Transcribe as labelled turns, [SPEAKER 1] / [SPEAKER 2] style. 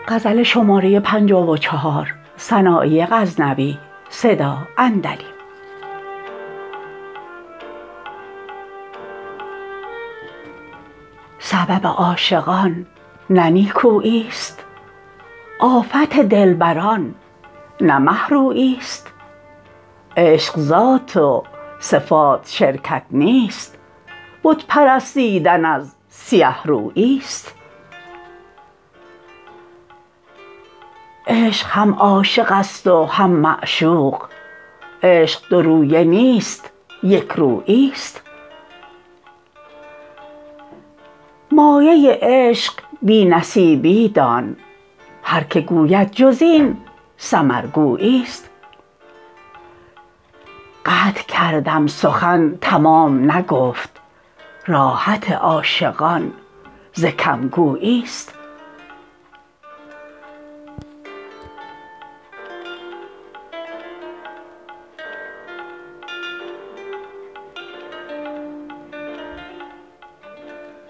[SPEAKER 1] سبب عاشقان نه نیکویی ست، آفت دلبران نه مه رویی ست. عشق ذات و صفات شرکت نیست، بت پرستیدن از سیه رویی ست. عشق هم عاشق است و هم معشوق، عشق دورویه نیست یکرویی ست. مایه عشق بی نصیبی دان، هر که گوید جز این سمرگویی ست. قطع کردم سخن تمام نگفت، راحت عاشقان ز کم گویی ست.